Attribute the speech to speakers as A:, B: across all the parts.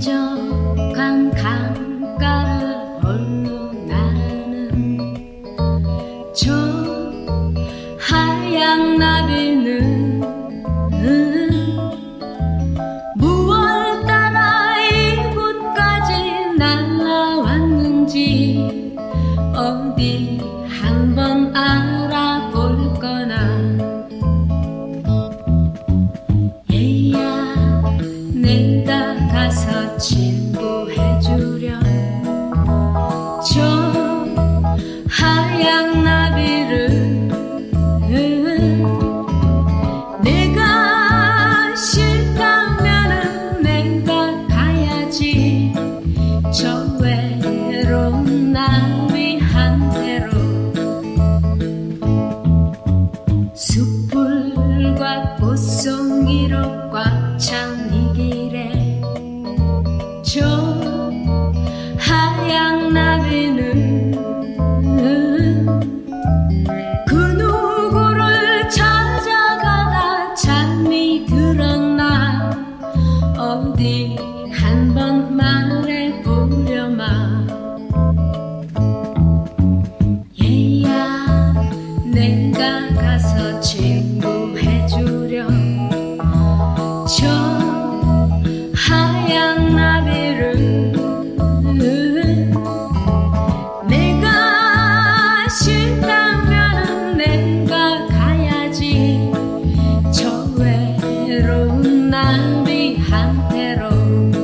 A: 한적한 강가를 홀로 나르는 저 하얀 나비는 무얼 따라 이곳까지 날아왔는지 어디 한번 알아볼 거나. 얘야 내가 가서 친구해주렴 저 하얀 나비를. 내가 싫다면은 내가 가야지 저 외로운 나비한테로. 숯불과 꽃송이로 꽉 찬 이 길에 저 하얀 나비는 그 누구를 찾아가다 잠이 들었나 어디 한번 말해보려마. 얘야 내가 가서 친구해주렴 저 하얀 나비를. 내가 싫다면은 내가 가야지 저 외로운 나비한테로.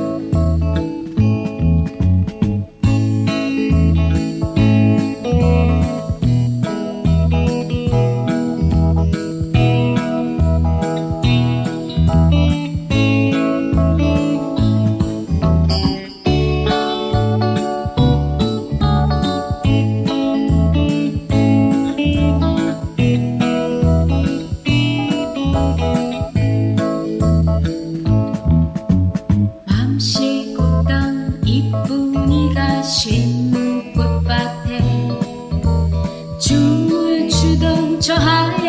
A: 맘씨꽃던 이쁜이가 심은 꽃밭에 춤을 추던 저 하얀